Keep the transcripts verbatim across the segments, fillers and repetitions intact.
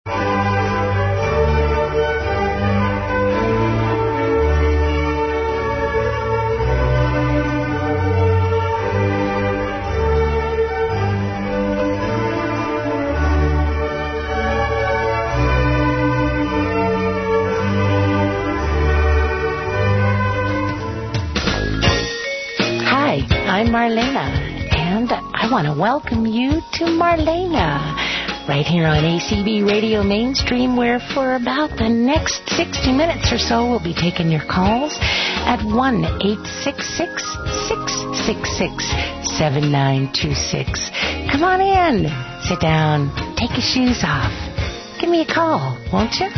I'm Marlena, and I want to welcome you to Marlena, right here on A C B Radio Mainstream, where for about the next sixty minutes or so, we'll be taking your calls at one eight six six, six six six, seven nine two six. Come on in, sit down, take your shoes off. Give me a call, won't you?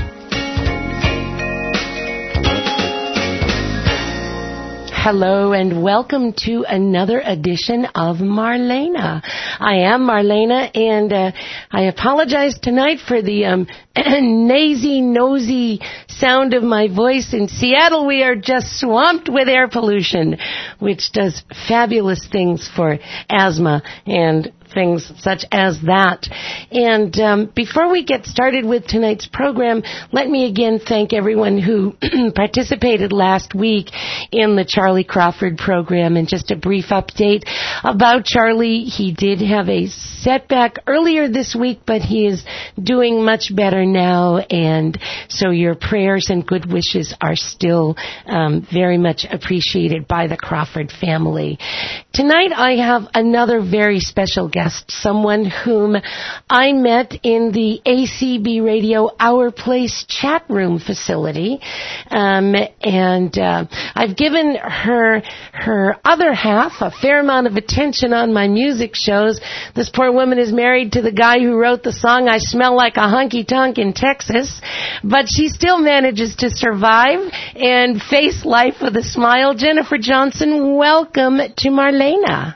Hello and welcome to another edition of Marlena. I am Marlena, and uh, I apologize tonight for the um, nasy, nosy sound of my voice. In Seattle, we are just swamped with air pollution, which does fabulous things for asthma and things such as that. And um, before we get started with tonight's program, let me again thank everyone who participated last week in the Charlie Crawford program. And just a brief update about Charlie. He did have a setback earlier this week, but he is doing much better now. And so your prayers and good wishes are still um, very much appreciated by the Crawford family. Tonight I have another very special guest, someone whom I met in the A C B Radio Our Place chat room facility, um, and uh, I've given her her other half a fair amount of attention on my music shows. This poor woman is married to the guy who wrote the song "I Smell Like a Honky Tonk in Texas," but she still manages to survive and face life with a smile. Jennifer Johnson, welcome to Marlena.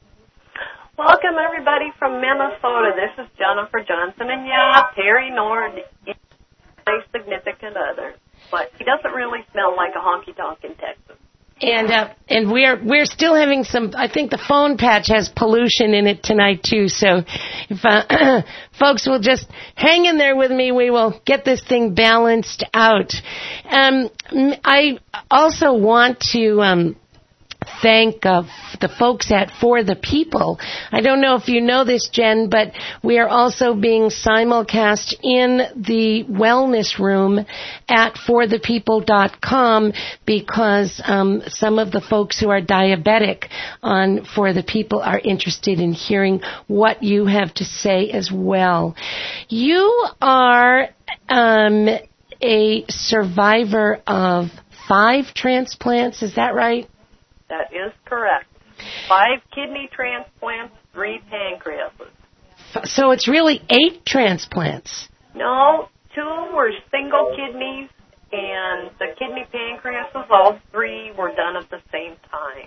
Welcome, everybody, from Minnesota. This is Jennifer Johnson, and yeah, Terry Nord is my significant other, but he doesn't really smell like a honky-tonk in Texas. And uh, and we're we're still having some. I think the phone patch has pollution in it tonight too. So if uh, folks will just hang in there with me, we will get this thing balanced out. Um, I also want to. Um, Thank uh, the folks at For the People. I don't know if you know this, Jen, but we are also being simulcast in the wellness room at for the people dot com because um, some of the folks who are diabetic on For the People are interested in hearing what you have to say as well. You are um, a survivor of five transplants, is that right? That is correct. Five kidney transplants, three pancreases. So it's really eight transplants. No, two were single kidneys, and the kidney pancreases, all three were done at the same time.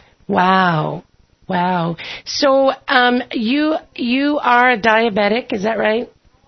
Wow. Wow. So um, you you are a diabetic, is that right?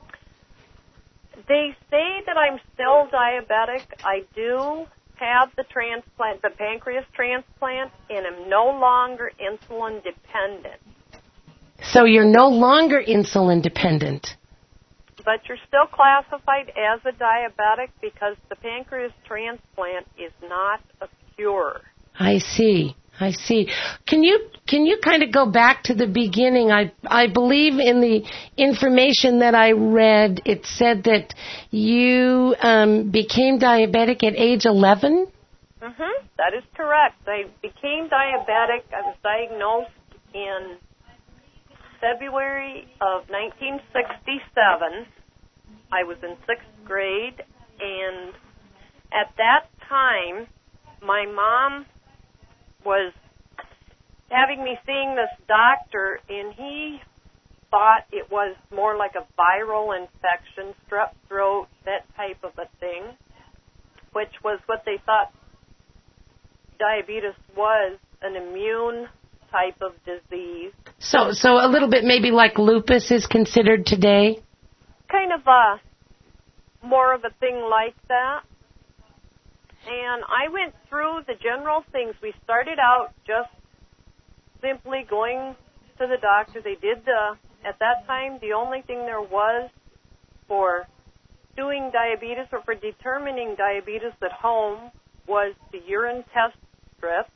They say that I'm still diabetic. I do have the transplant, the pancreas transplant, and am no longer insulin dependent. So you're no longer insulin dependent. But you're still classified as a diabetic because the pancreas transplant is not a cure. I see. I see. Can you can you kind of go back to the beginning? I I believe in the information that I read, it said that you um, became diabetic at age eleven? Mm-hmm. That is correct. I became diabetic. I was diagnosed in February of nineteen sixty-seven. I was in sixth grade, and at that time, my mom was having me seeing this doctor, and he thought it was more like a viral infection, strep throat, that type of a thing, which was what they thought diabetes was, an immune type of disease. So, so a little bit maybe like lupus is considered today? Kind of a, more of a thing like that. And I went through the general things. We started out just simply going to the doctor. They did the, at that time, the only thing there was for doing diabetes or for determining diabetes at home was the urine test strip.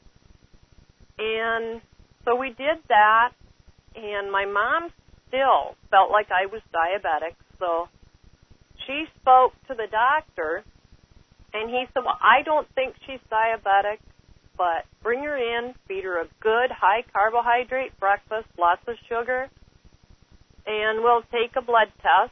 And so we did that, and my mom still felt like I was diabetic, so she spoke to the doctor, and he said, well, I don't think she's diabetic, but bring her in, feed her a good high-carbohydrate breakfast, lots of sugar, and we'll take a blood test.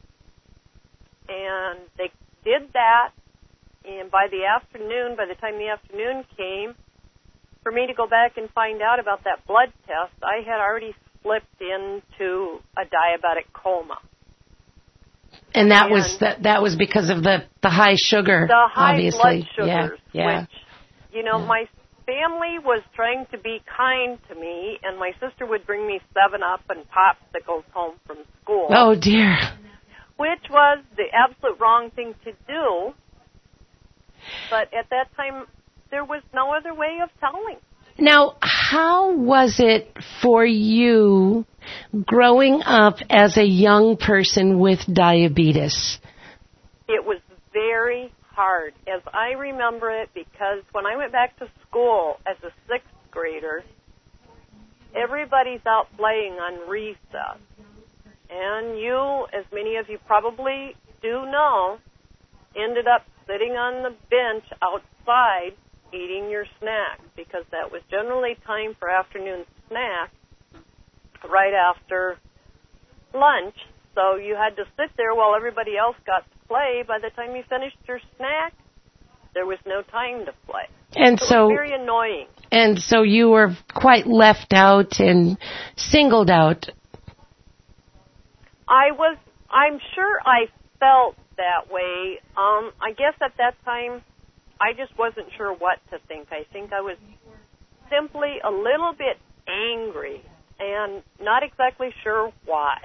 And they did that, and by the afternoon, by the time the afternoon came, for me to go back and find out about that blood test, I had already slipped into a diabetic coma. And that and was that, that was because of the, the high sugar, the high obviously. blood sugars, yeah, yeah. which, you know, yeah. my family was trying to be kind to me, and my sister would bring me seven up and popsicles home from school. Oh, dear. Which was the absolute wrong thing to do. But at that time, there was no other way of telling. Now, how was it for you growing up as a young person with diabetes? It was very hard, as I remember it, because when I went back to school as a sixth grader, everybody's out playing on recess. And you, as many of you probably do know, ended up sitting on the bench outside eating your snack, because that was generally time for afternoon snack right after lunch. So you had to sit there while everybody else got to play. By the time you finished your snack, there was no time to play. And so, so it was very annoying. And so you were quite left out and singled out. I was, I'm sure I felt that way. Um, I guess at that time, I just wasn't sure what to think. I think I was simply a little bit angry and not exactly sure why.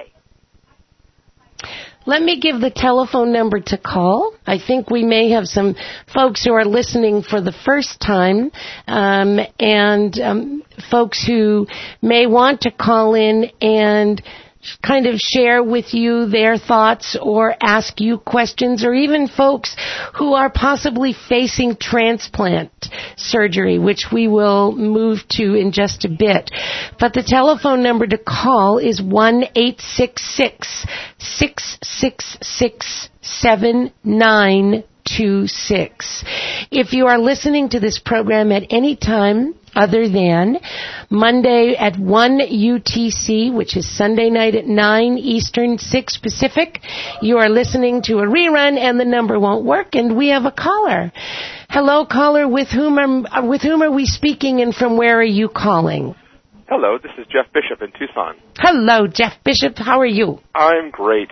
Let me give the telephone number to call. I think we may have some folks who are listening for the first time, um, and um, folks who may want to call in and kind of share with you their thoughts or ask you questions, or even folks who are possibly facing transplant surgery, which we will move to in just a bit. But the telephone number to call is one eight six six, six six six, seven nine two six. If you are listening to this program at any time other than Monday at one U T C, which is Sunday night at nine Eastern, six Pacific, you are listening to a rerun and the number won't work, and we have a caller. Hello, caller. With whom are, with whom are we speaking, and from where are you calling? Hello, this is Jeff Bishop in Tucson. Hello, Jeff Bishop. How are you? I'm great.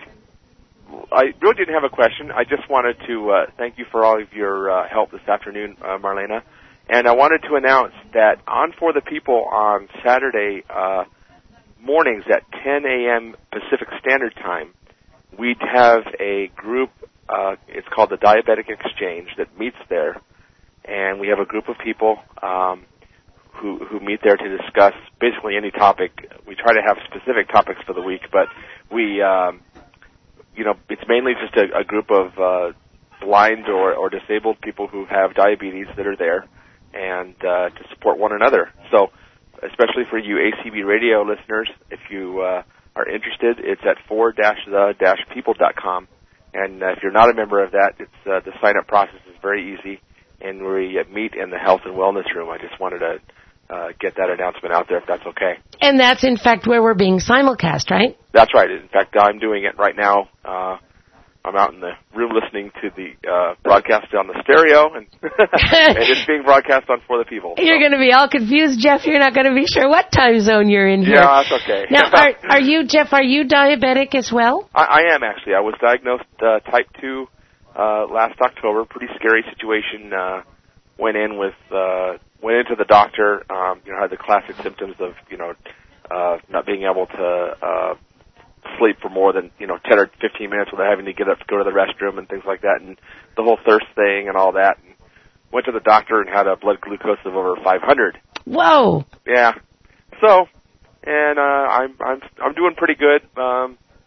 I really didn't have a question. I just wanted to uh, thank you for all of your uh, help this afternoon, uh, Marlena. And I wanted to announce that on For the People on Saturday uh, mornings at ten a.m. Pacific Standard Time, we'd have a group, uh, it's called the Diabetic Exchange, that meets there. And we have a group of people um, who, who meet there to discuss basically any topic. We try to have specific topics for the week, but we... Um, You know, it's mainly just a, a group of uh, blind or, or disabled people who have diabetes that are there, and uh, to support one another. So, especially for you A C B radio listeners, if you uh, are interested, it's at for dash the dash people dot com. And uh, if you're not a member of that, it's uh, the sign-up process is very easy, and we meet in the health and wellness room. I just wanted to uh, get that announcement out there, if that's okay. And that's, in fact, where we're being simulcast, right? That's right. In fact, I'm doing it right now. Uh, I'm out in the room listening to the uh, broadcast on the stereo, and, and it's being broadcast on For the People. So. You're going to be all confused, Jeff. You're not going to be sure what time zone you're in here. Yeah, that's okay. Now, are, are you, Jeff, are you diabetic as well? I, I am, actually. I was diagnosed uh, type two uh, last October. Pretty scary situation. Uh, went in with, uh, went into the doctor, um, you know, had the classic symptoms of, you know, uh, not being able to uh, sleep for more than, you know, ten or fifteen minutes without having to get up to go to the restroom and things like that, and the whole thirst thing and all that. And went to the doctor and had a blood glucose of over five hundred. Whoa. Yeah. So, and uh, I'm I'm I'm doing pretty good. Um,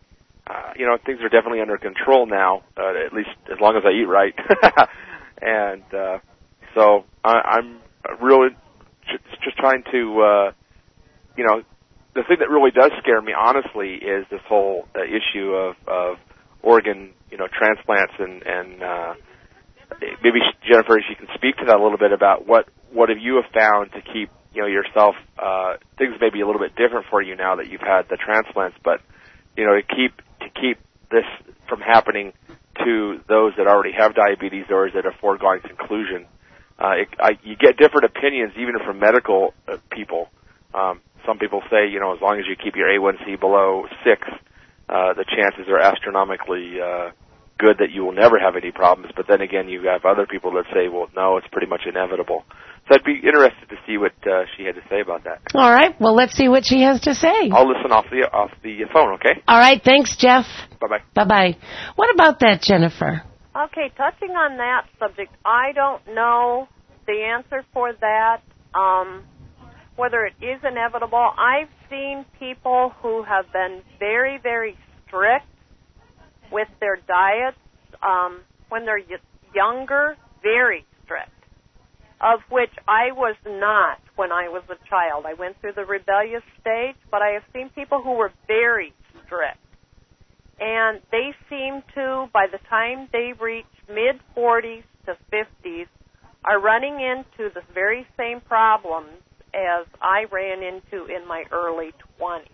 uh, you know, things are definitely under control now, uh, at least as long as I eat right. and uh, so I, I'm really just, just trying to, uh, you know, the thing that really does scare me, honestly, is this whole uh, issue of, of organ, you know, transplants, and, and uh, maybe Jennifer, she can speak to that a little bit about what, what have you have found to keep, you know, yourself, uh, things may be a little bit different for you now that you've had the transplants, but, you know, to keep, to keep this from happening to those that already have diabetes or is at a foregone conclusion. Uh, it, I, you get different opinions even from medical uh, people. Um, some people say, you know, as long as you keep your A one C below six, uh, the chances are astronomically uh, good that you will never have any problems. But then again, you have other people that say, well, no, it's pretty much inevitable. So I'd be interested to see what uh, she had to say about that. All right. Well, let's see what she has to say. I'll listen off the off the phone, okay? All right. Thanks, Jeff. Bye-bye. Bye-bye. What about that, Jennifer? Okay, touching on that subject, I don't know the answer for that, um, whether it is inevitable. I've seen people who have been very, very strict with their diets um, when they're y- younger, very strict, of which I was not when I was a child. I went through the rebellious stage, but I have seen people who were very strict. And they seem to, by the time they reach mid-forties to fifties, are running into the very same problems as I ran into in my early twenties,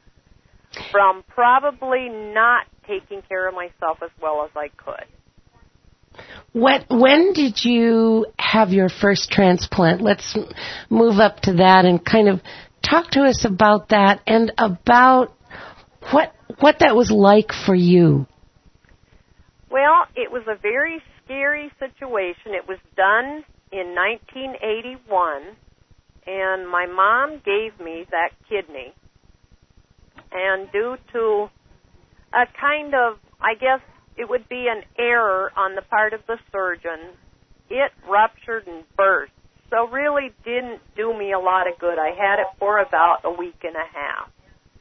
from probably not taking care of myself as well as I could. What, when did you have your first transplant? Let's move up to that and kind of talk to us about that and about what what that was like for you. Well, it was a very scary situation. It was done in nineteen eighty-one, and my mom gave me that kidney. And due to a kind of, I guess it would be an error on the part of the surgeon, it ruptured and burst. So really didn't do me a lot of good. I had it for about a week and a half.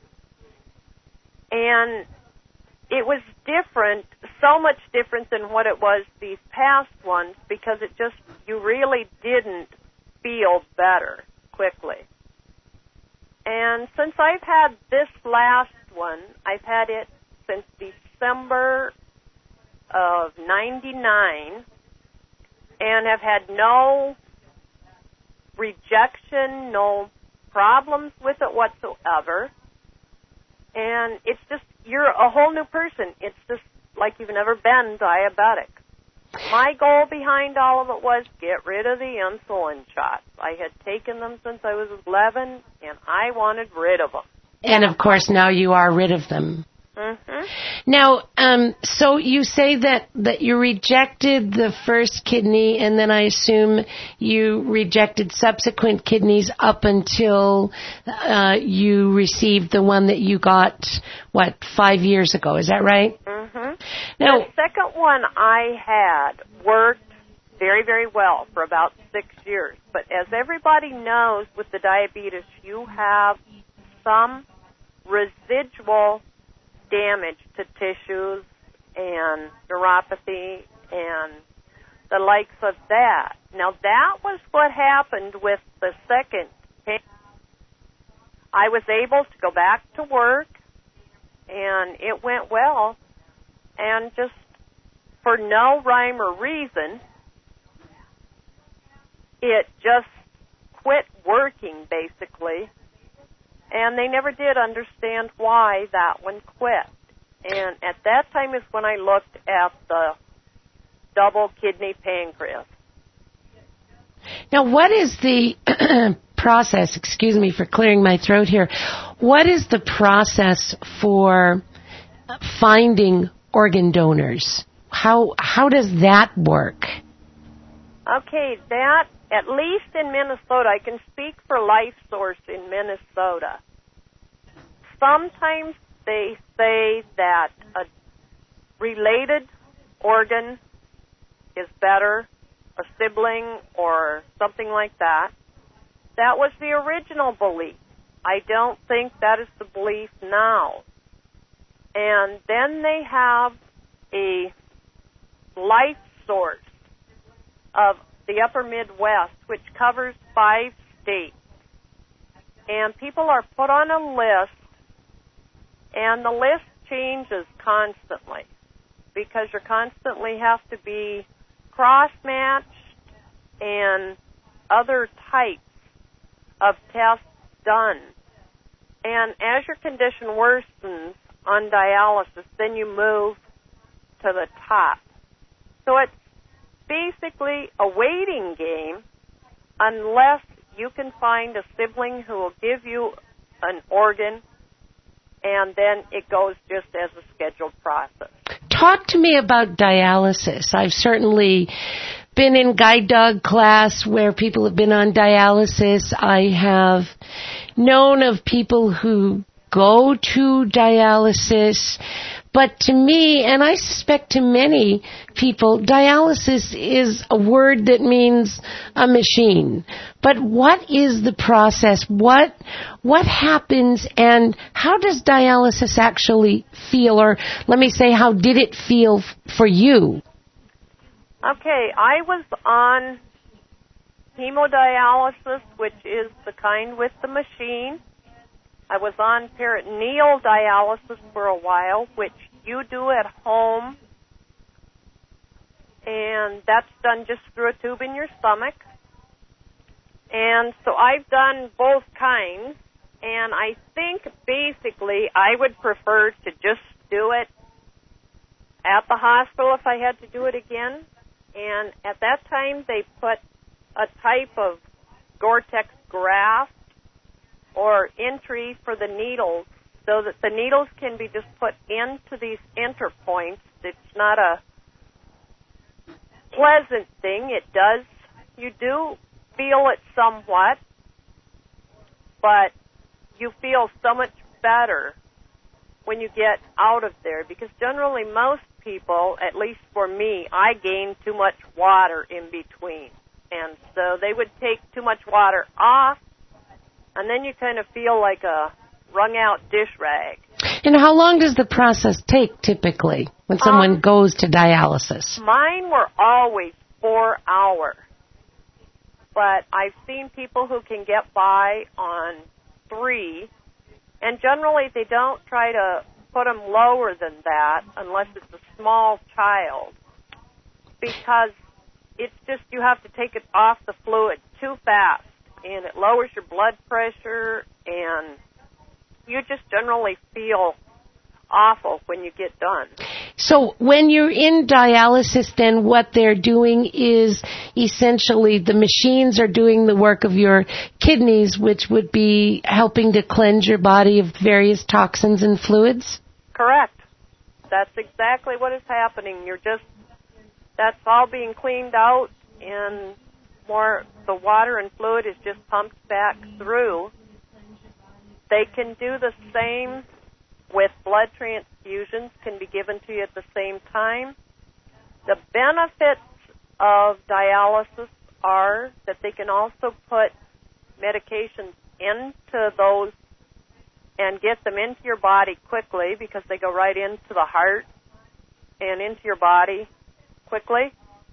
And it was different, so much different than what it was these past ones, because it just, you really didn't feel better quickly. And since I've had this last one, I've had it since December of ninety-nine, and have had no rejection, no problems with it whatsoever. And it's just, you're a whole new person. It's just like you've never been diabetic. My goal behind all of it was get rid of the insulin shots. I had taken them since I was eleven, and I wanted rid of them. And, of course, now you are rid of them. Mm-hmm. Now, um, so you say that, that you rejected the first kidney, and then I assume you rejected subsequent kidneys up until uh, you received the one that you got, what, five years ago. Is that right? Mm-hmm. Now, the second one I had worked very, very well for about six years. But as everybody knows, with the diabetes, you have some residual damage to tissues and neuropathy and the likes of that. Now, that was what happened with the second patient. I was able to go back to work, and it went well, and just for no rhyme or reason, it just quit working, basically. And they never did understand why that one quit. And at that time is when I looked at the double kidney pancreas. Now, what is the process, excuse me for clearing my throat here, what is the process for finding organ donors? How how does that work? Okay, that, at least in Minnesota, I can speak for LifeSource in Minnesota. Sometimes they say that a related organ is better, a sibling or something like that. That was the original belief. I don't think that is the belief now. And then they have a life source of the upper Midwest, which covers five states. And people are put on a list, and the list changes constantly because you constantly have to be cross-matched and other types of tests done. And as your condition worsens on dialysis, then you move to the top. So it's basically a waiting game unless you can find a sibling who will give you an organ, and then it goes just as a scheduled process. Talk to me about dialysis. I've certainly been in guide dog class where people have been on dialysis. I have known of people who go to dialysis. But to me, and I suspect to many people, dialysis is a word that means a machine. But what is the process? What what happens, and how does dialysis actually feel? Or let me say, how did it feel f- for you? Okay, I was on hemodialysis, which is the kind with the machine. I was on peritoneal dialysis for a while, which you do at home, and that's done just through a tube in your stomach. And so I've done both kinds, and I think basically I would prefer to just do it at the hospital if I had to do it again. And at that time, they put a type of Gore-Tex graft or entry for the needles so that the needles can be just put into these enter points. It's not a pleasant thing. It does, you do feel it somewhat, but you feel so much better when you get out of there, because generally most people, at least for me, I gain too much water in between. And so they would take too much water off, and then you kind of feel like a wrung-out dish rag. And how long does the process take, typically, when someone um, goes to dialysis? Mine were always four hours. But I've seen people who can get by on three, and generally they don't try to put them lower than that unless it's a small child, because it's just you have to take it off the fluid too fast, and it lowers your blood pressure, and you just generally feel awful when you get done. So when you're in dialysis, then what they're doing is essentially the machines are doing the work of your kidneys, which would be helping to cleanse your body of various toxins and fluids? Correct. That's exactly what is happening. You're just, that's all being cleaned out, and more, the water and fluid is just pumped back through. They can do the same with blood transfusions, can be given to you at the same time. The benefits of dialysis are that they can also put medications into those and get them into your body quickly, because they go right into the heart and into your body quickly.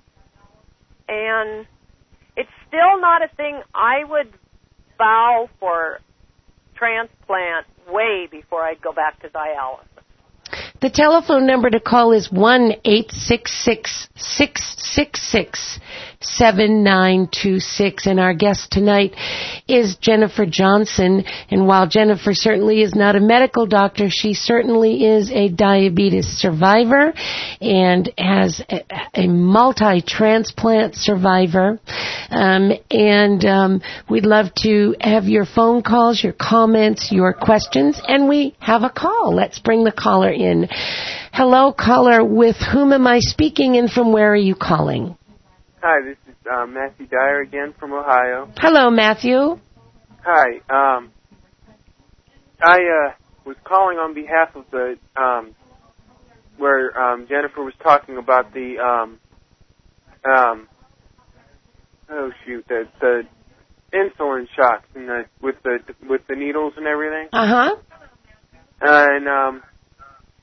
And it's still not a thing I would vow for transplant way before I'd go back to dialysis. The telephone number to call is one eight six six, six six six, seven nine two six, and our guest tonight is Jennifer Johnson. And while Jennifer certainly is not a medical doctor, she certainly is a diabetes survivor and has a, a multi-transplant survivor. Um, and um, we'd love to have your phone calls, your comments, your questions, and we have a call. Let's bring the caller in. Hello, caller. With whom am I speaking, and from where are you calling? Hi, this is uh, Matthew Dyer again from Ohio. Hello, Matthew. Hi. Um, I uh, was calling on behalf of the, um, where um, Jennifer was talking about the, um, um, oh shoot, the, the insulin shots and the, with the with the needles and everything. Uh huh. And um,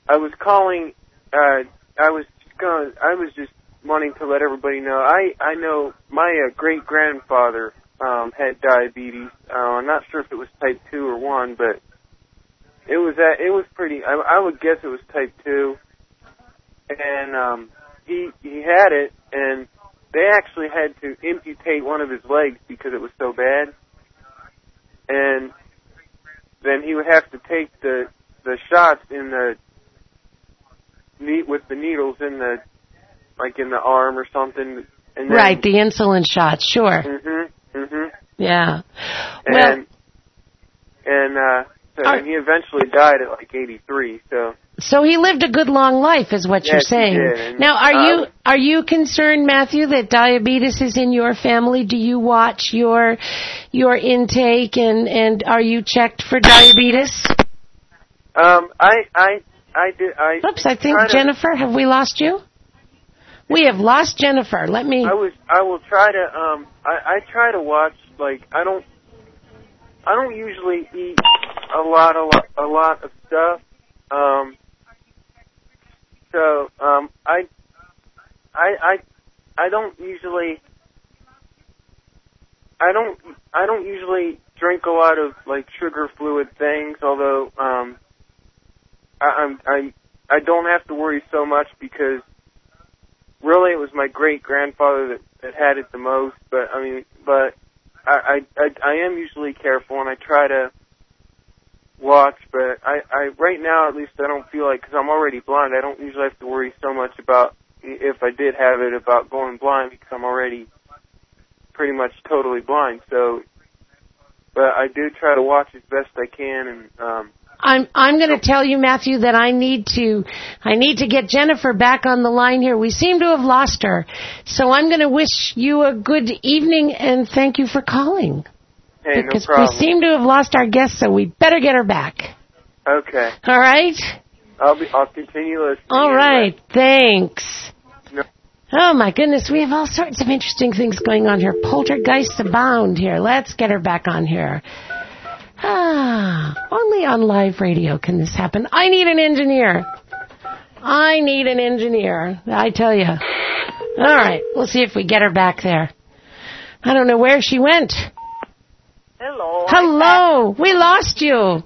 I was calling. Uh, I was going. I was just wanting to let everybody know. I I know my uh, great grandfather um, had diabetes. Uh, I'm not sure if it was type two or one, but it was at, it was pretty. I, I would guess it was type two, and um, he he had it, and they actually had to amputate one of his legs because it was so bad, and then he would have to take the the shots in the with the needles in the like in the arm or something. And then, right, the insulin shots, sure. Mhm, mhm. Yeah. And well, and uh, so, are, and he eventually died at like eighty-three. So. So he lived a good long life, is what yes, you're saying. He did. Now, are uh, you are you concerned, Matthew, that diabetes is in your family? Do you watch your your intake and and are you checked for diabetes? Um, I I I did. I. Oops, I think Jennifer. To, have we lost you? We have lost Jennifer. Let me. I was. I will try to. Um. I, I try to watch. Like I don't. I don't usually eat a lot. A lot. A lot of stuff. Um. So. Um. I. I. I. I don't usually. I don't. I don't usually drink a lot of like sugar fluid things. Although. Um. I. I'm. I. I don't have to worry so much because. Really, it was my great-grandfather that, that had it the most, but, I mean, but I, I, I am usually careful, and I try to watch, but I, I right now, at least, I don't feel like, because I'm already blind, I don't usually have to worry so much about, if I did have it, about going blind, because I'm already pretty much totally blind, so, but I do try to watch as best I can, and, um, I'm I'm going to tell you, Matthew, that I need to I need to get Jennifer back on the line here. We seem to have lost her, so I'm going to wish you a good evening and thank you for calling. Hey, because no problem. we seem to have lost our guest, so we better get her back. Okay. All right. I'll be. I'll continue listening. All right. Anyway. Thanks. No. Oh my goodness, we have all sorts of interesting things going on here. Poltergeists abound here. Let's get her back on here. Ah, only on live radio can this happen. I need an engineer. I need an engineer, I tell you. All right, we'll see if we get her back there. I don't know where she went. Hello. Hello. We lost you.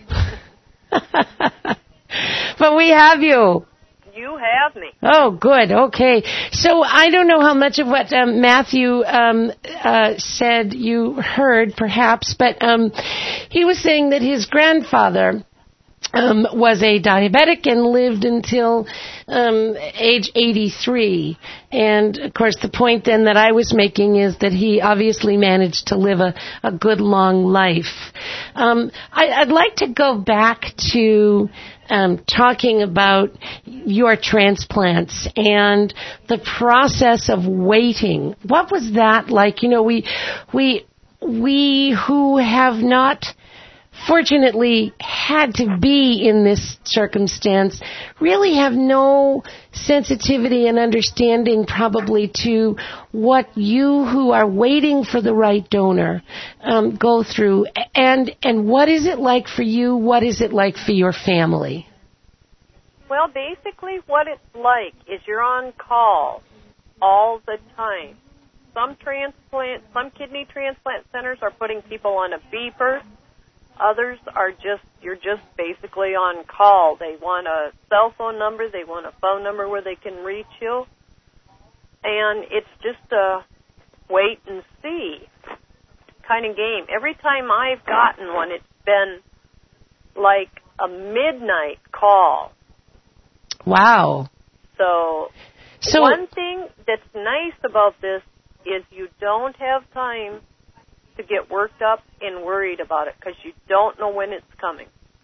But we have you. You have me. Oh, good. Okay. So I don't know how much of what um, Matthew um, uh, said you heard, perhaps, but um, he was saying that his grandfather um, was a diabetic and lived until um, age eighty-three. And, of course, the point then that I was making is that he obviously managed to live a, a good, long life. Um, I, I'd like to go back to... Um, talking about your transplants and the process of waiting. What was that like? You know, we, we, we who have not fortunately had to be in this circumstance really have no sensitivity and understanding probably to what you who are waiting for the right donor um, go through. And, and what is it like for you? What is it like for your family? Well, basically what it's like is you're on call all the time. Some transplant, some kidney transplant centers are putting people on a beeper. Others are just, you're just basically on call. They want a cell phone number. They want a phone number where they can reach you. And it's just a wait and see kind of game. Every time I've gotten one, it's been like a midnight call. Wow. So, so one thing that's nice about this is you don't have time to get worked up and worried about it because you don't know when it's coming.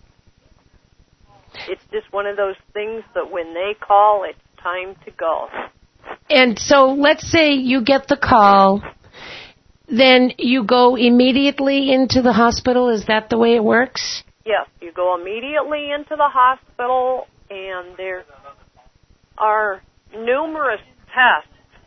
It's just one of those things that when they call, it's time to go. And so let's say you get the call, then you go immediately into the hospital. Is that the way it works? Yes, you go immediately into the hospital, and there are numerous tests.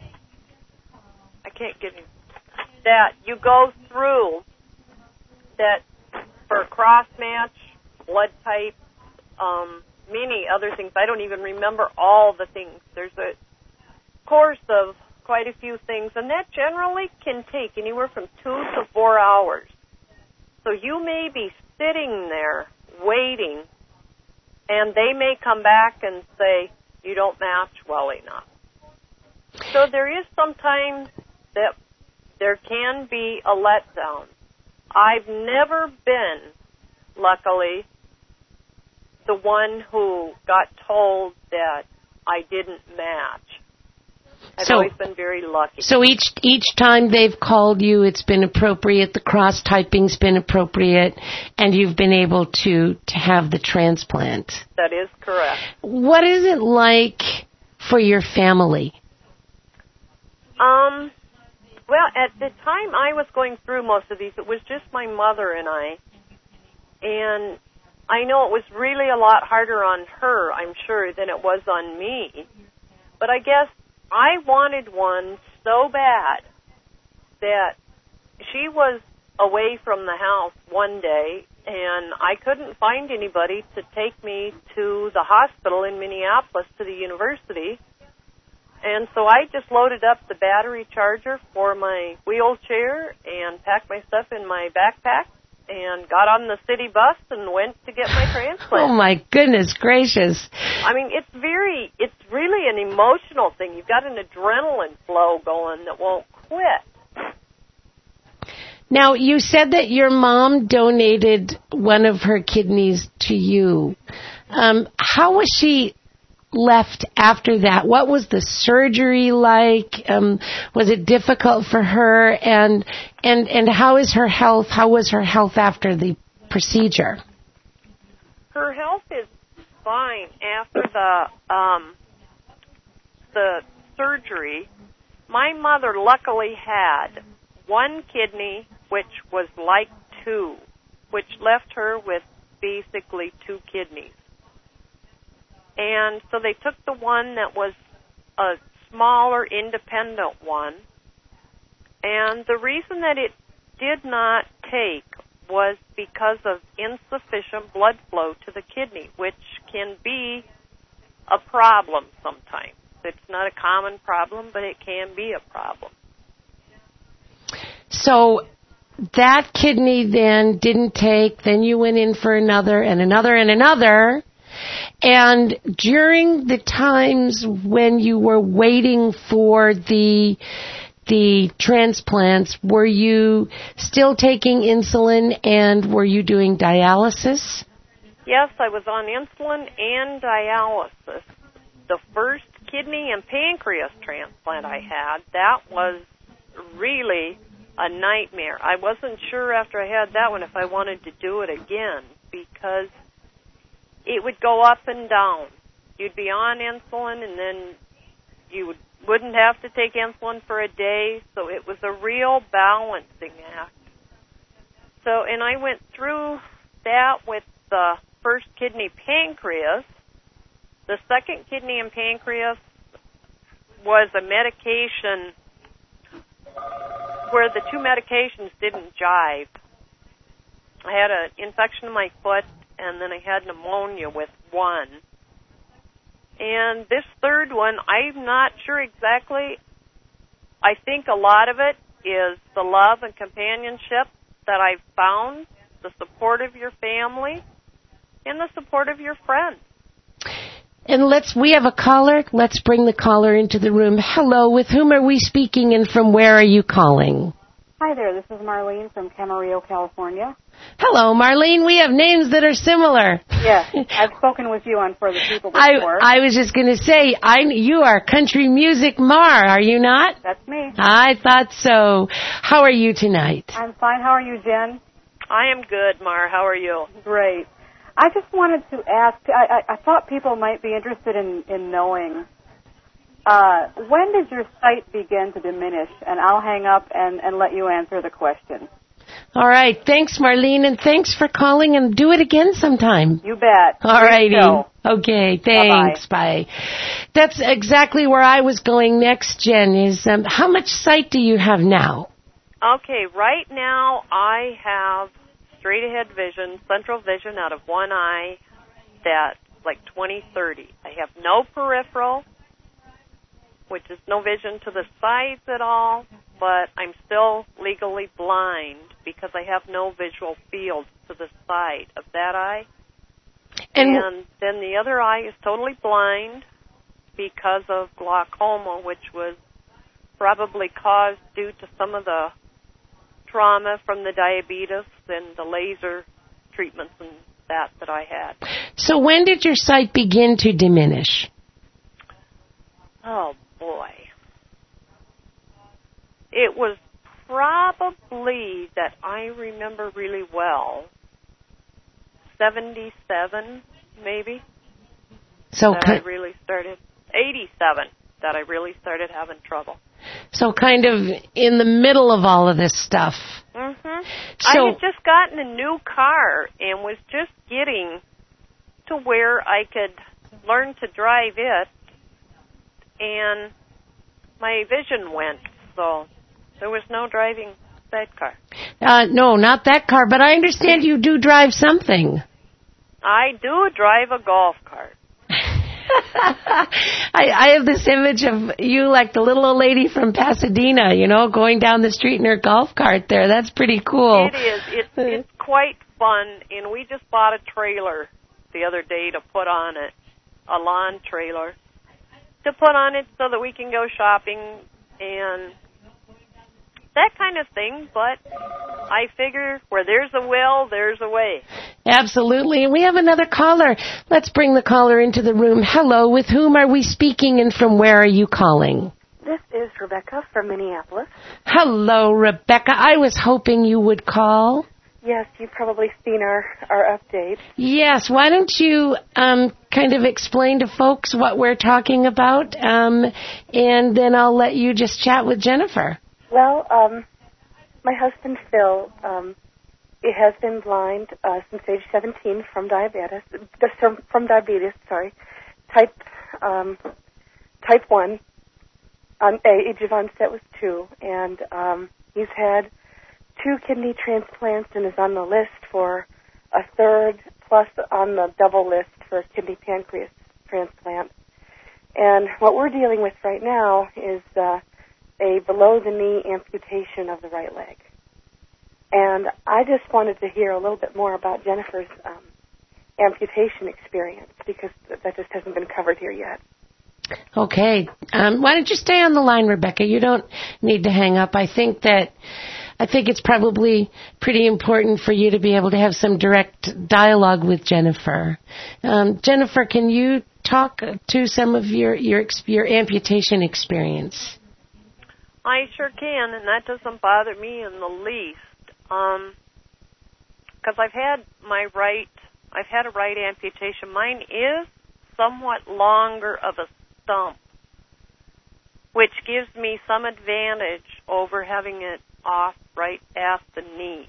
I can't get it. That you go through that for cross-match, blood type, um, many other things. I don't even remember all the things. There's a course of quite a few things, and that generally can take anywhere from two to four hours. So you may be sitting there waiting, and they may come back and say, you don't match well enough. So there is sometimes that there can be a letdown. I've never been, luckily, the one who got told that I didn't match. I've so, always been very lucky. So each each time they've called you, it's been appropriate, the cross-typing's been appropriate, and you've been able to, to have the transplant. That is correct. What is it like for your family? Um, well, at the time I was going through most of these, it was just my mother and I. And I know it was really a lot harder on her, I'm sure, than it was on me. But I guess I wanted one so bad that she was away from the house one day, and I couldn't find anybody to take me to the hospital in Minneapolis to the university. And so I just loaded up the battery charger for my wheelchair and packed my stuff in my backpack and got on the city bus and went to get my transplant. Oh, my goodness gracious. I mean, it's very, it's really an emotional thing. You've got an adrenaline flow going that won't quit. Now, you said that your mom donated one of her kidneys to you. Um, how was she left after that? What was the surgery like? Um, was it difficult for her? And and and how is her health? How was her health after the procedure? Her health is fine after the um, the surgery. My mother luckily had one kidney, which was like two, which left her with basically two kidneys. And so they took the one that was a smaller, independent one. And the reason that it did not take was because of insufficient blood flow to the kidney, which can be a problem sometimes. It's not a common problem, but it can be a problem. So that kidney then didn't take, then you went in for another and another and another. And during the times when you were waiting for the the transplants, were you still taking insulin and were you doing dialysis? Yes, I was on insulin and dialysis. The first kidney and pancreas transplant I had, that was really a nightmare. I wasn't sure after I had that one if I wanted to do it again because it would go up and down. You'd be on insulin, and then you would, wouldn't have to take insulin for a day, so it was a real balancing act. So, and I went through that with the first kidney pancreas. The second kidney and pancreas was a medication where the two medications didn't jive. I had an infection in my foot, and then I had pneumonia with one. And this third one, I'm not sure exactly. I think a lot of it is the love and companionship that I've found, the support of your family, and the support of your friends. And let's, we have a caller. Let's bring the caller into the room. Hello, with whom are we speaking and from where are you calling? Hi there, this is Marlene from Camarillo, California. Hello, Marlene. We have names that are similar. Yes, I've spoken with you on For the People before. I, I was just going to say, I, you are Country Music Mar, are you not? That's me. I thought so. How are you tonight? I'm fine. How are you, Jen? I am good, Mar. How are you? Great. I just wanted to ask, I, I, I thought people might be interested in, in knowing, uh, when did your sight begin to diminish? And I'll hang up and, and let you answer the question. All right. Thanks, Marlene, and thanks for calling, and do it again sometime. You bet. All righty. Okay, thanks. Bye-bye. Bye. That's exactly where I was going next, Jen, is um, how much sight do you have now? Okay, right now I have straight-ahead vision, central vision out of one eye that like twenty thirty. I have no peripheral, which is no vision to the sides at all, but I'm still legally blind because I have no visual field to the side of that eye. And, and then the other eye is totally blind because of glaucoma, which was probably caused due to some of the trauma from the diabetes and the laser treatments and that that I had. So when did your sight begin to diminish? Oh, boy. It was probably that I remember really well, seventy-seven maybe, so that I really started, eighty-seven, that I really started having trouble. So kind of in the middle of all of this stuff. Mm-hmm. So, I had just gotten a new car and was just getting to where I could learn to drive it, and my vision went, so there was no driving that car. Uh, no, not that car, but I understand you do drive something. I do drive a golf cart. I, I have this image of you like the little old lady from Pasadena, you know, going down the street in her golf cart there. That's pretty cool. It is. It's, it's quite fun, and we just bought a trailer the other day to put on it, a lawn trailer, to put on it so that we can go shopping and that kind of thing, but I figure where there's a will, there's a way. Absolutely. And we have another caller. Let's bring the caller into the room. Hello, with whom are we speaking and from where are you calling? This is Rebecca from Minneapolis. Hello, Rebecca. I was hoping you would call. Yes, you've probably seen our, our update. Yes. Why don't you um, kind of explain to folks what we're talking about, um, and then I'll let you just chat with Jennifer. Well, um, my husband, Phil, um, he has been blind uh, since age seventeen from diabetes, from, from diabetes, sorry, type um, type one. Um, age of onset was two, and um, he's had two kidney transplants and is on the list for a third, plus on the double list for a kidney pancreas transplant. And what we're dealing with right now is uh, a below-the-knee amputation of the right leg. And I just wanted to hear a little bit more about Jennifer's um, amputation experience, because that just hasn't been covered here yet. Okay. Um, why don't you stay on the line, Rebecca? You don't need to hang up. I think that I think it's probably pretty important for you to be able to have some direct dialogue with Jennifer. Um, Jennifer, can you talk to some of your your, your amputation experience? I sure can, and that doesn't bother me in the least. Um, because I've had my right, I've had a right amputation. Mine is somewhat longer of a stump, which gives me some advantage over having it off right at the knee.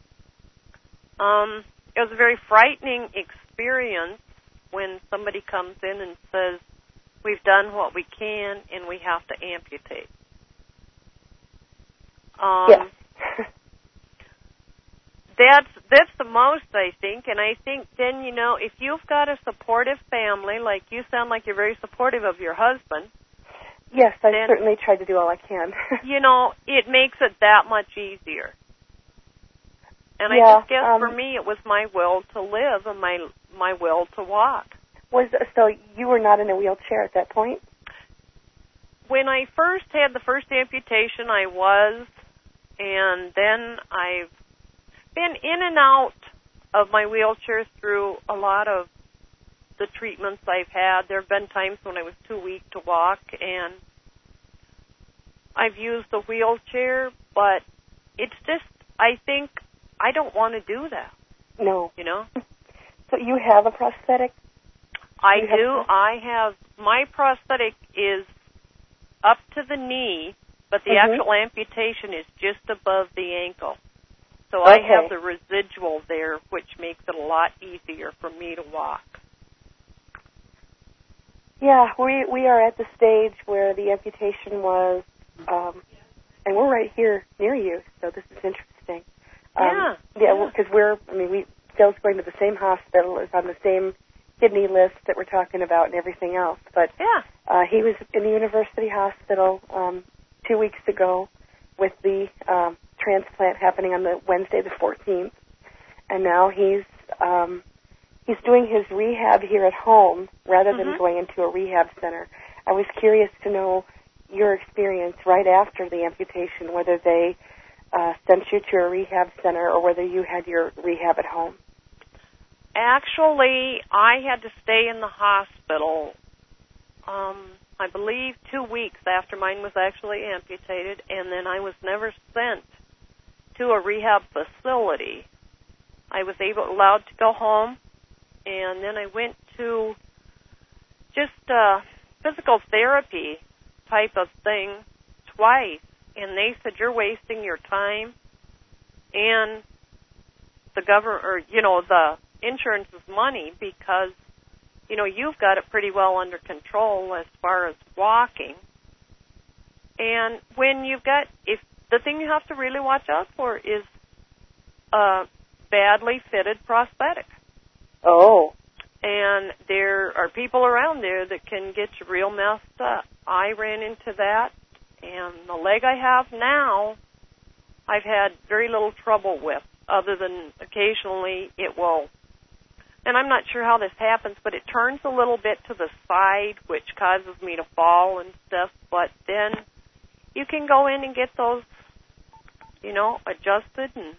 Um, it was a very frightening experience when somebody comes in and says, we've done what we can and we have to amputate. Um, yes. that's that's the most, I think, and I think then, you know, if you've got a supportive family, like you sound like you're very supportive of your husband. Yes, I then, certainly tried to do all I can. you know, it makes it that much easier. And yeah, I just guess um, for me it was my will to live and my my will to walk. Was so you were not in a wheelchair at that point? When I first had the first amputation, I was, and then I've been in and out of my wheelchair through a lot of the treatments I've had. There have been times when I was too weak to walk, and I've used the wheelchair, but it's just, I think, I don't want to do that. No. You know? So you have a prosthetic? I you do. Have I have, my prosthetic is up to the knee, but the mm-hmm. actual amputation is just above the ankle. So okay. I have the residual there, which makes it a lot easier for me to walk. Yeah, we we are at the stage where the amputation was, um, and we're right here near you, so this is interesting. Um, Yeah. Yeah, because yeah, we're, I mean, we Phil's going to the same hospital, is on the same kidney list that we're talking about and everything else. But Yeah. uh, he was in the University Hospital um, two weeks ago with the um, transplant happening on the Wednesday the fourteenth, and now he's um, he's doing his rehab here at home rather than Mhm. going into a rehab center. I was curious to know your experience right after the amputation, whether they uh, sent you to a rehab center or whether you had your rehab at home. Actually, I had to stay in the hospital, um, I believe, two weeks after mine was actually amputated, and then I was never sent to a rehab facility. I was able allowed to go home, and then I went to just a physical therapy type of thing twice, and they said, you're wasting your time, and the government, or, you know, the insurance is money because, you know, you've got it pretty well under control as far as walking. And when you've got, if the thing you have to really watch out for is a badly fitted prosthetic. Oh. And there are people around there that can get you real messed up. I ran into that, and the leg I have now, I've had very little trouble with, other than occasionally it will. And I'm not sure how this happens, but it turns a little bit to the side, which causes me to fall and stuff. But then you can go in and get those, you know, adjusted and,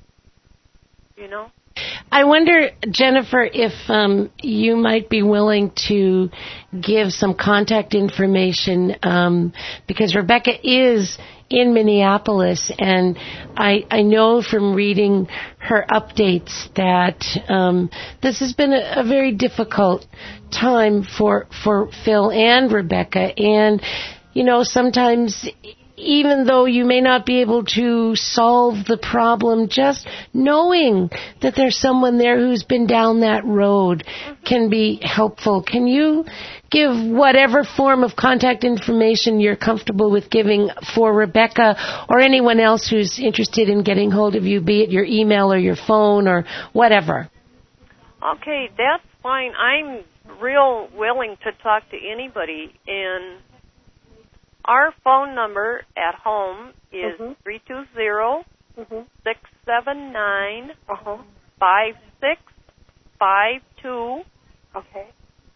you know. I wonder, Jennifer, if um, you might be willing to give some contact information, um, because Rebecca is in Minneapolis, and I, I know from reading her updates that um, this has been a, a very difficult time for for Phil and Rebecca, and you know, sometimes even though you may not be able to solve the problem, just knowing that there's someone there who's been down that road can be helpful. Can you give whatever form of contact information you're comfortable with giving for Rebecca or anyone else who's interested in getting hold of you, be it your email or your phone or whatever? Okay, that's fine. I'm real willing to talk to anybody, and our phone number at home is mm-hmm. three two zero, six seven nine, uh-huh. five six five two. Okay.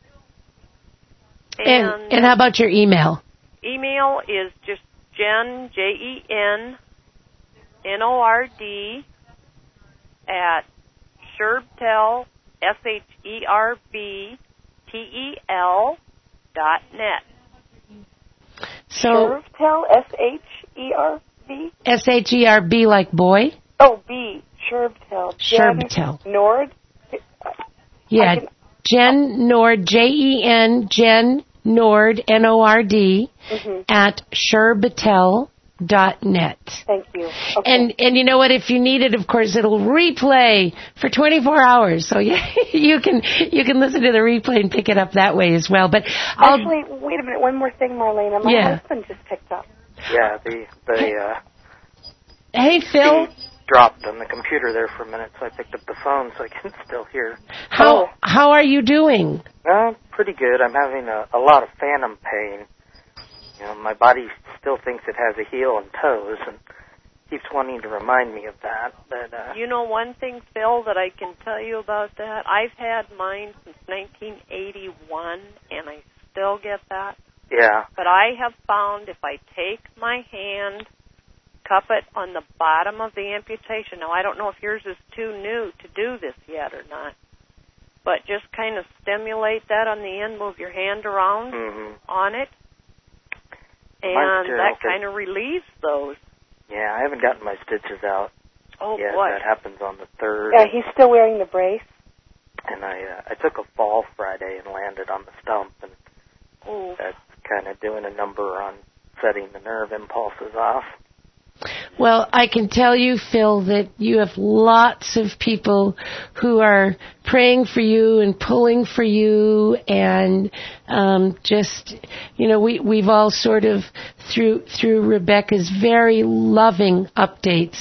And, and, and how about your email? Email is just Jen, J E N N O R D, at Sherbtel, S H E R B T E L dot net. So Sherbtel, S H E R B? S H E R B like boy? Oh, B. Sherbtel. Sherbtel. Nord? Yeah, can... Jen Nord, J E N, Jen Nord, N O R D, mm-hmm. at Sherbtel dot net. Thank you. Okay. And and you know what? If you need it, of course, it'll replay for twenty-four hours. So yeah, you can you can listen to the replay and pick it up that way as well. But I'll, actually, wait a minute. One more thing, Marlena. My yeah. husband just picked up. Yeah, the the uh, hey Phil. dropped on the computer there for a minute, so I picked up the phone so I can still hear. How oh. how are you doing? Uh, pretty good. I'm having a, a lot of phantom pain. You know, my body still thinks it has a heel and toes, and keeps wanting to remind me of that. But uh, you know, one thing, Phil, that I can tell you about that, I've had mine since nineteen eighty-one, and I still get that. Yeah. But I have found if I take my hand, cup it on the bottom of the amputation. Now, I don't know if yours is too new to do this yet or not, but just kind of stimulate that on the end, move your hand around mm-hmm. on it, and Mine's that still, kind of relieves those. Yeah, I haven't gotten my stitches out. Oh, yet. boy. That happens on the third. Yeah, he's still wearing the brace. And I uh, I took a fall Friday and landed on the stump, and oh. that's kind of doing a number on setting the nerve impulses off. Well, I can tell you, Phil, that you have lots of people who are praying for you and pulling for you, and um, just, you know, we, we've all sort of, through through Rebecca's very loving updates,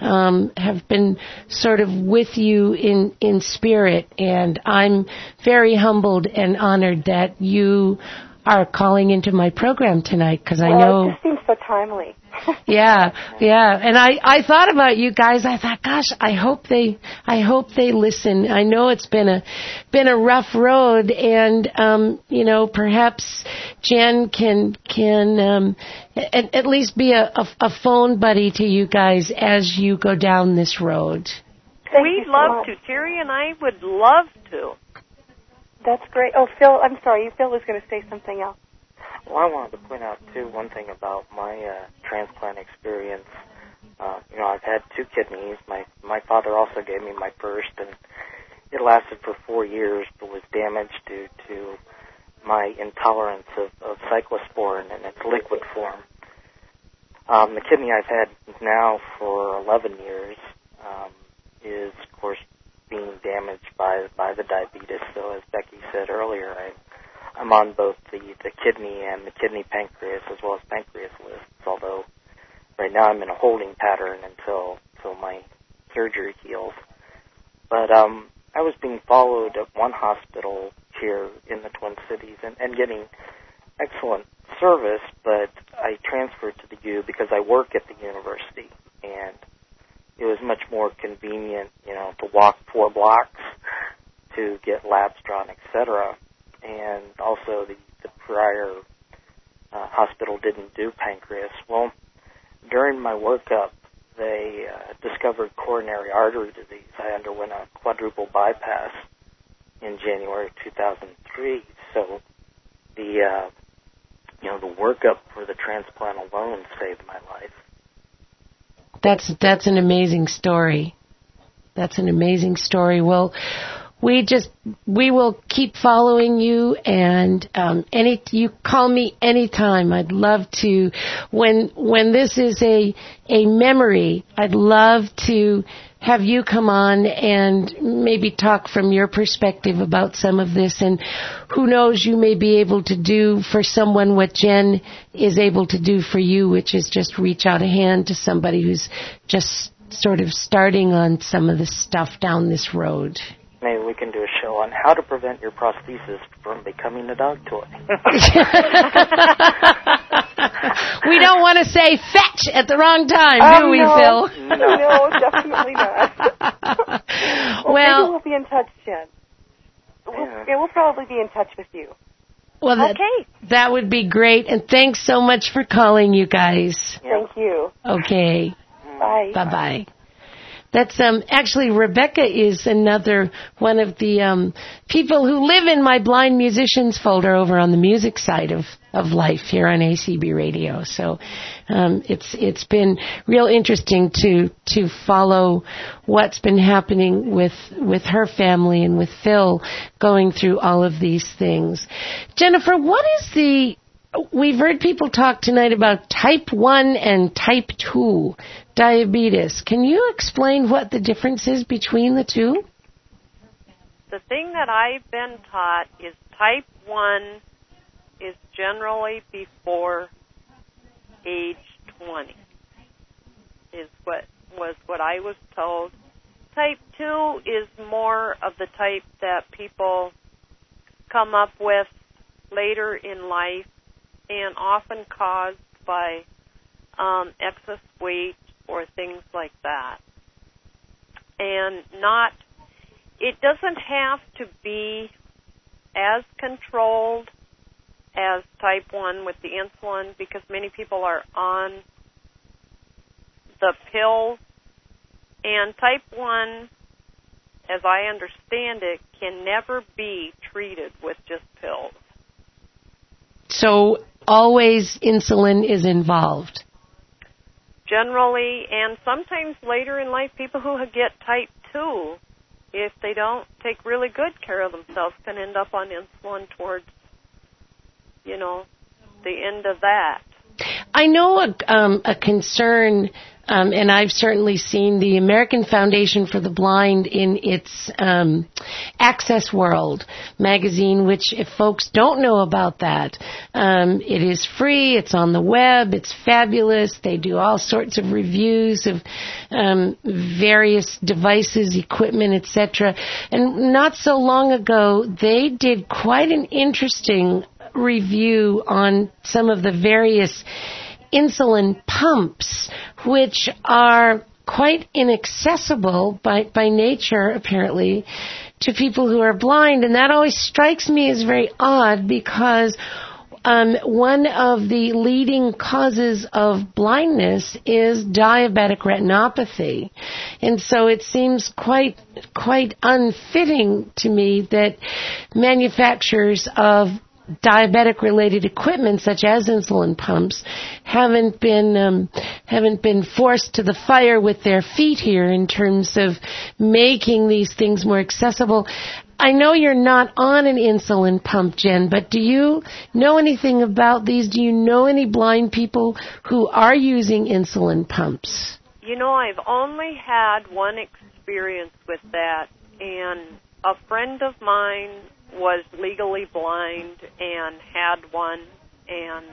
um, have been sort of with you in, in spirit, and I'm very humbled and honored that you are calling into my program tonight, because I well, know... it just seems so timely. yeah, yeah. And I, I thought about you guys. I thought, gosh, I hope they, I hope they listen. I know it's been a, been a rough road, and, um, you know, perhaps Jen can, can, um, at, at least be a, a, a phone buddy to you guys as you go down this road. Thank We'd you so love much. to. Terry and I would love to. That's great. Oh, Phil, I'm sorry. Phil was going to say something else. Well, I wanted to point out, too, one thing about my uh, transplant experience. Uh, you know, I've had two kidneys. My my father also gave me my first, and it lasted for four years, but was damaged due to my intolerance of, of cyclosporin in its liquid form. Um, the kidney I've had now for eleven years um, is, of course, being damaged by by the diabetes. So, as Becky said earlier, I I'm on both the, the kidney and the kidney pancreas as well as pancreas lists, although right now I'm in a holding pattern until until my surgery heals. But um, I was being followed at one hospital here in the Twin Cities and, and getting excellent service, but I transferred to the U because I work at the university, and it was much more convenient, you know, to walk four blocks to get labs drawn, et cetera. And also the, the prior uh, hospital didn't do pancreas. Well, during my workup, they uh, discovered coronary artery disease. I underwent a quadruple bypass in January of two thousand three. So the uh, you know the workup for the transplant alone saved my life. That's that's an amazing story. That's an amazing story. Well, we just we will keep following you, and um, any you call me anytime. I'd love to. When when this is a a memory, I'd love to have you come on and maybe talk from your perspective about some of this. And who knows, you may be able to do for someone what Jen is able to do for you, which is just reach out a hand to somebody who's just sort of starting on some of the stuff down this road. Maybe we can do a show on how to prevent your prosthesis from becoming a dog toy. We don't want to say fetch at the wrong time, um, do we, no, Phil? No, definitely not. well, well, maybe we'll be in touch, Jen. We'll, Yeah. yeah, we'll probably be in touch with you. well, that, Okay. that would be great. And thanks so much for calling, you guys. Thank you. Okay. Bye. Bye-bye. That's um actually Rebecca is another one of the um people who live in my blind musicians folder over on the music side of, of life here on A C B Radio. So um it's it's been real interesting to to follow what's been happening with with her family and with Phil going through all of these things. Jennifer, what is the We've heard people talk tonight about type one and type two diabetes. Can you explain what the difference is between the two? The thing that I've been taught is type one is generally before age twenty, is what was what I was told. Type two is more of the type that people come up with later in life, and often caused by um, excess weight or things like that. And not, it doesn't have to be as controlled as type one with the insulin, because many people are on the pills. And type one, as I understand it, can never be treated with just pills. So always insulin is involved. Generally, and sometimes later in life, people who get type two, if they don't take really good care of themselves, can end up on insulin towards, you know, the end of that. I know a, um, a concern Um, and I've certainly seen the American Foundation for the Blind in its um, Access World magazine, which if folks don't know about that, um, it is free, it's on the web, it's fabulous. They do all sorts of reviews of um, various devices, equipment, et cetera. And not so long ago, they did quite an interesting review on some of the various insulin pumps, which are quite inaccessible by, by nature, apparently, to people who are blind. And that always strikes me as very odd because um, one of the leading causes of blindness is diabetic retinopathy. And so it seems quite, quite unfitting to me that manufacturers of diabetic-related equipment, such as insulin pumps, haven't been um, haven't been forced to the fire with their feet here in terms of making these things more accessible. I know you're not on an insulin pump, Jen, but do you know anything about these? Do you know any blind people who are using insulin pumps? You know, I've only had one experience with that, and a friend of mine was legally blind and had one, and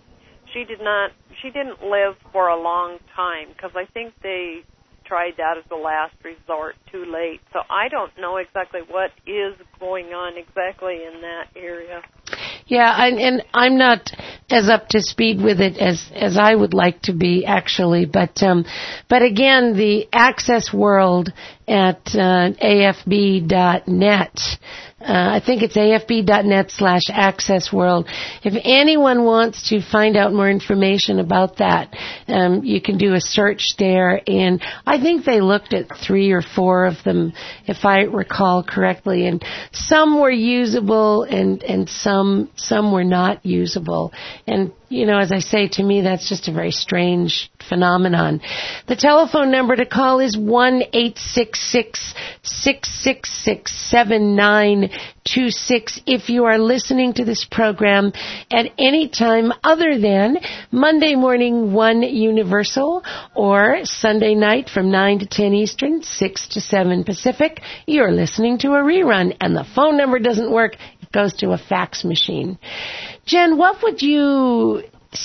she did not, she didn't live for a long time because I think they tried that as a last resort too late. So I don't know exactly what is going on exactly in that area. Yeah, I, and I'm not as up to speed with it as, as I would like to be, actually. But um, but again, the Access World at uh, A F B dot net. Uh, I think it's A F B dot net slash Access World. If anyone wants to find out more information about that, um, you can do a search there. And I think they looked at three or four of them, if I recall correctly. And some were usable, and and some some were not usable. And you know, as I say, to me, that's just a very strange phenomenon. The telephone number to call is one eight six six, six six six, seven nine two six if you are listening to this program at any time other than Monday morning, one Universal, or Sunday night from nine to ten Eastern, six to seven Pacific. You're listening to a rerun, and the phone number doesn't work. It goes to a fax machine. Jen, what would you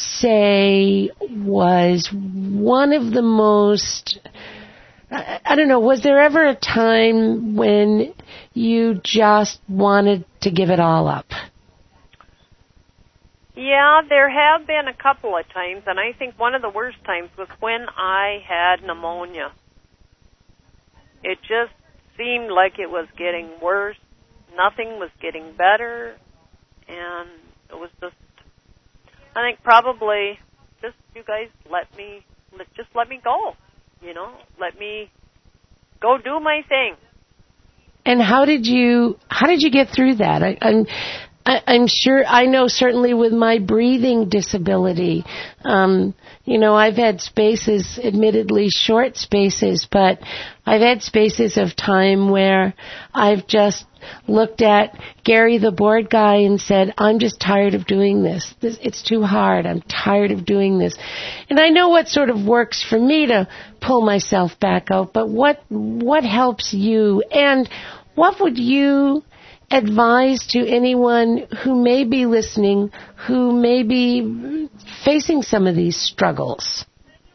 say was one of the most, I, I don't know, was there ever a time when you just wanted to give it all up? Yeah, there have been a couple of times, and I think one of the worst times was when I had pneumonia. It just seemed like it was getting worse. Nothing was getting better, and it was just, I think probably just you guys let me, just let me go, you know, let me go do my thing. And how did you, how did you get through that? I, I'm, I, I'm sure, I know certainly with my breathing disability, um, you know, I've had spaces, admittedly short spaces, but I've had spaces of time where I've just looked at Gary the board guy and said, I'm just tired of doing this. this. It's too hard. I'm tired of doing this. And I know what sort of works for me to pull myself back out, but what what helps you? And what would you advise to anyone who may be listening, who may be facing some of these struggles?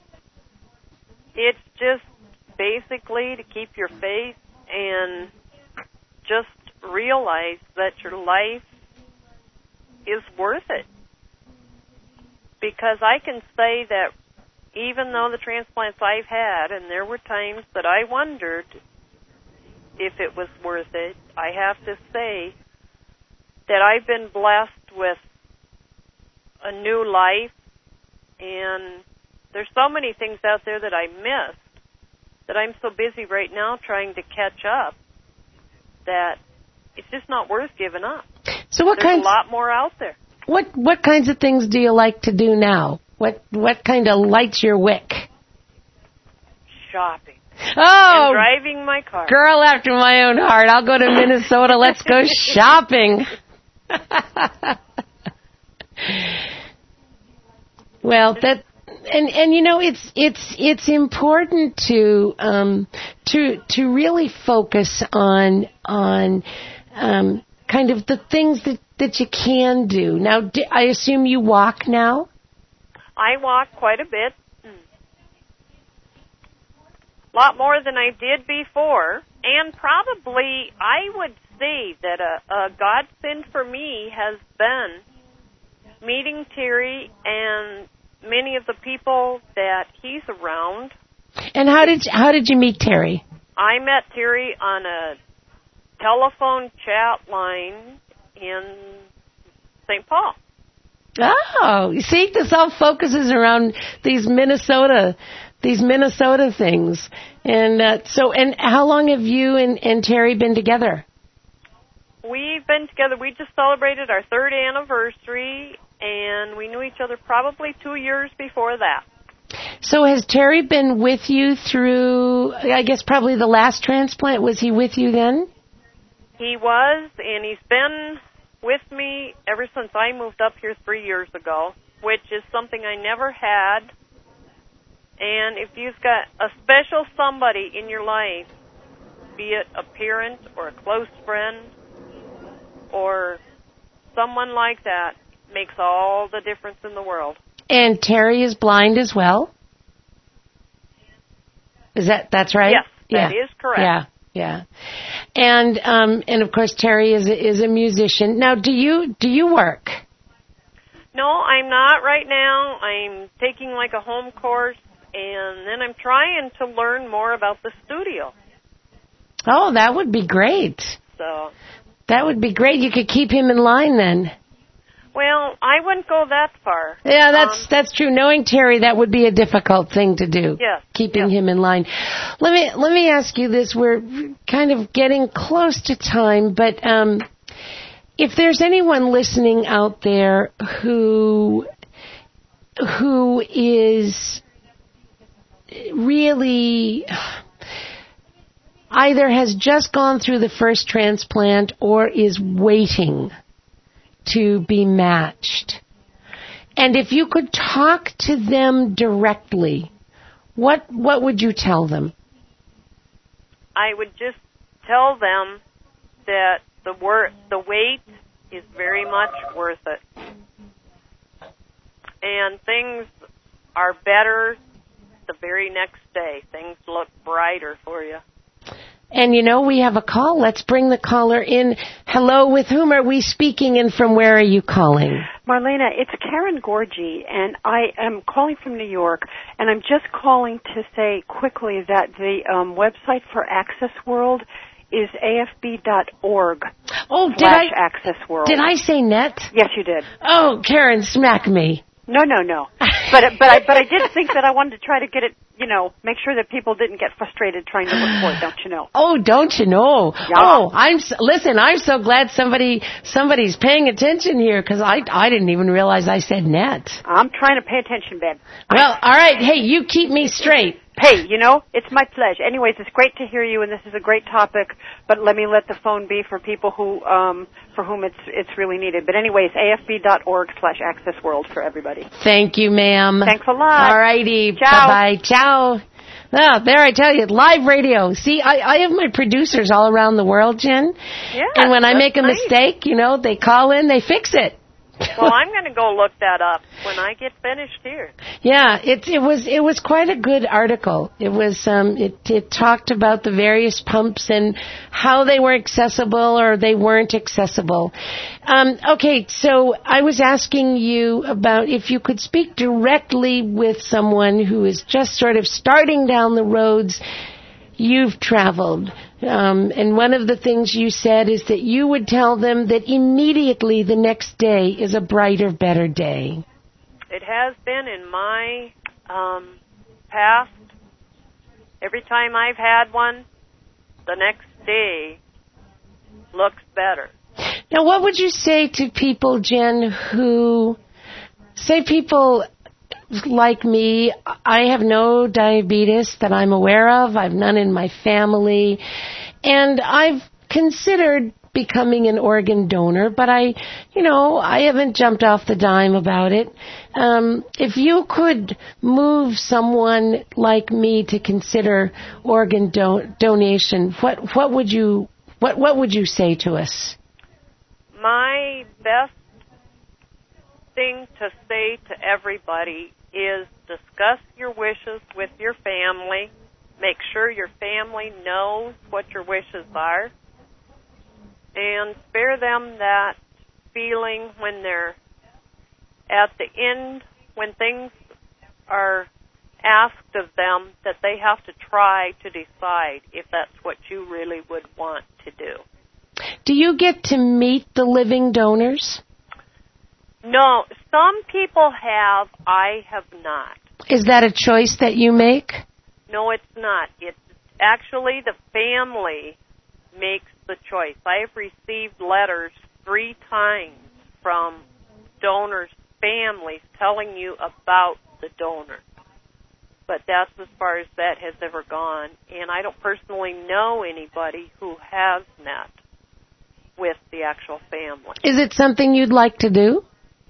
It's just basically to keep your faith and just realize that your life is worth it. Because I can say that even though the transplants I've had, and there were times that I wondered if it was worth it, I have to say that I've been blessed with a new life, and there's so many things out there that I missed that I'm so busy right now trying to catch up that it's just not worth giving up. So what There's kinds, a lot more out there. What what kinds of things do you like to do now? What what kind of lights your wick? Shopping. Oh, and driving my car. Girl after my own heart. I'll go to Minnesota. Let's go shopping. Well, that and and you know, it's it's it's important to um to to really focus on on um kind of the things that that you can do. Now, d- I assume you walk now? I walk quite a bit. A lot more than I did before. And probably I would say that a, a godsend for me has been meeting Terry and many of the people that he's around. And how did how did you meet Terry? I met Terry on a telephone chat line in Saint Paul. Oh, you see, this all focuses around these Minnesota, these Minnesota things. And uh, so, and how long have you and, and Terry been together? We've been together. We just celebrated our third anniversary, and we knew each other probably two years before that. So has Terry been with you through, I guess, probably the last transplant? Was he with you then? He was, and he's been with me ever since I moved up here three years ago, which is something I never had. And if you've got a special somebody in your life, be it a parent or a close friend or someone like that, makes all the difference in the world. And Terry is blind as well? Is that, that's right? Yes, that yeah. is correct. Yeah. Yeah, and um, and of course Terry is a, is a musician. Now, do you do you work? No, I'm not right now. I'm taking like a home course, and then I'm trying to learn more about the studio. Oh, that would be great. So that would be great. You could keep him in line then. Well, I wouldn't go that far. Yeah, that's um, that's true. Knowing Terry, that would be a difficult thing to do. Yes. Keeping yes. him in line. Let me let me ask you this. We're kind of getting close to time, but um, if there's anyone listening out there who who is really either has just gone through the first transplant or is waiting to be matched, and if you could talk to them directly, what what would you tell them? I would just tell them that the wor- the wait is very much worth it, and things are better the very next day. Things look brighter for you. And you know, we have a call. Let's bring the caller in. Hello, with whom are we speaking and from where are you calling? Marlena, it's Karen Gorgie, and I am calling from New York, and I'm just calling to say quickly that the um, website for Access World is A F B dot org. Oh, did I? Access World. Did I say net? Yes, you did. Oh, Karen, smack me. No, no, no. But but I but I did think that I wanted to try to get it, you know, make sure that people didn't get frustrated trying to look for it. Don't you know? Oh, don't you know? Yeah. Oh, I'm so, listen. I'm so glad somebody somebody's paying attention here because I I didn't even realize I said net. I'm trying to pay attention, babe. Well, all right. Hey, you keep me straight. Hey, you know, it's my pleasure. Anyways, it's great to hear you, and this is a great topic. But let me let the phone be for people who, um, for whom it's it's really needed. But anyways, A F B dot org slash Access World for everybody. Thank you, ma'am. Thanks a lot. All righty. Ciao. Bye bye. Ciao. Oh, there I tell you, live radio. See, I, I have my producers all around the world, Jen. Yeah. And when I that's make a nice. mistake, you know, they call in, they fix it. Well, I'm going to go look that up when I get finished here. Yeah, it it was it was quite a good article. It was um it it talked about the various pumps and how they were accessible or they weren't accessible. Um okay, so I was asking you about if you could speak directly with someone who is just sort of starting down the roads you've traveled. Um, and one of the things you said is that you would tell them that immediately the next day is a brighter, better day. It has been in my um, past. Every time I've had one, the next day looks better. Now, what would you say to people, Jen, who, say people like me, I have no diabetes that I'm aware of. I've none in my family. And I've considered becoming an organ donor, but I, you know, I haven't jumped off the dime about it. Um, if you could move someone like me to consider organ do- donation, what what would you what what would you say to us? My best thing to say to everybody is discuss your wishes with your family. Make sure your family knows what your wishes are. And spare them that feeling when they're at the end, when things are asked of them, that they have to try to decide if that's what you really would want to do. Do you get to meet the living donors? No, some people have, I have not. Is that a choice that you make? No, it's not. It's actually the family makes the choice. I have received letters three times from donors' families telling you about the donor. But that's as far as that has ever gone. And I don't personally know anybody who has met with the actual family. Is it something you'd like to do?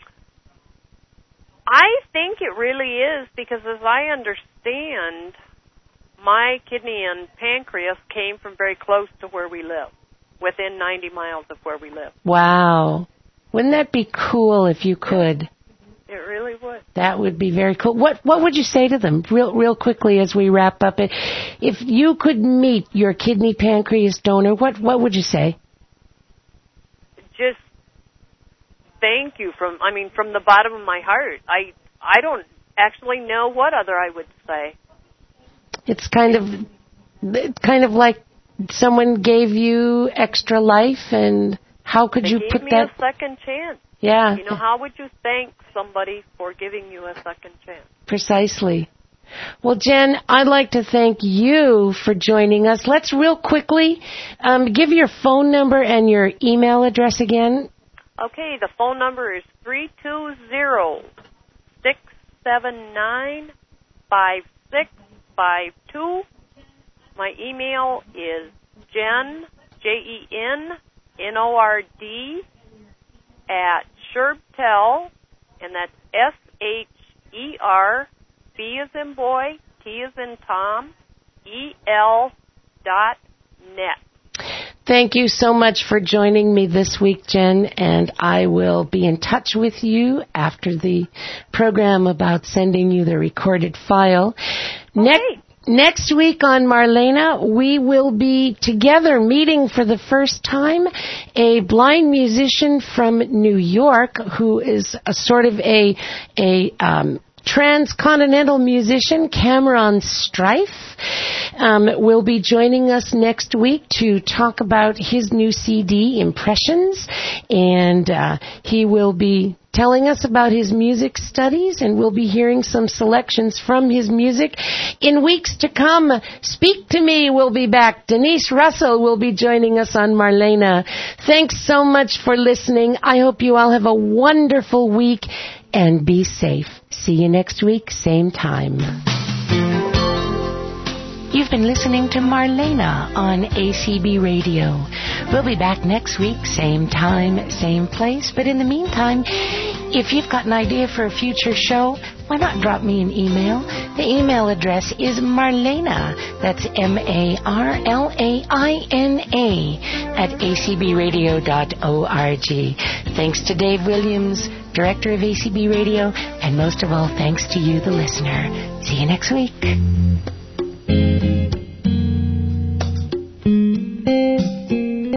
I think it really is, because as I understand, my kidney and pancreas came from very close to where we live, within ninety miles of where we live. Wow. Wouldn't that be cool if you could? It really would. That would be very cool. What what would you say to them, real real quickly as we wrap up? If you could meet your kidney pancreas donor, what what would you say? Just thank you from, I mean, from the bottom of my heart. I I don't actually know what other I would say. It's kind of it's kind of like someone gave you extra life, and how could they you gave put me that? A second chance. Yeah. You know, how would you thank somebody for giving you a second chance? Precisely. Well, Jen, I'd like to thank you for joining us. Let's real quickly um, give your phone number and your email address again. Okay, the phone number is three two zero, six seven nine, five six five two. My email is Jen, J E N N O R D, at Sherbtel, and that's S H E R, B as in boy, T as in Tom, E L dot net. Thank you so much for joining me this week, Jen, and I will be in touch with you after the program about sending you the recorded file. Okay. Next, next week on Marlena, we will be together meeting for the first time a blind musician from New York who is a sort of a a um, transcontinental musician, Cameron Strife, um, will be joining us next week to talk about his new C D, Impressions, and uh, he will be telling us about his music studies, and we'll be hearing some selections from his music. In weeks to come, Speak to Me will be back. Denise Russell will be joining us on Marlena. Thanks so much for listening. I hope you all have a wonderful week, and be safe. See you next week, same time. You've been listening to Marlena on A C B Radio. We'll be back next week, same time, same place. But in the meantime, if you've got an idea for a future show, why not drop me an email? The email address is Marlena, that's M A R L A I N A, at a c b radio dot org. Thanks to Dave Williams, Director of A C B Radio, and most of all, thanks to you, the listener. See you next week.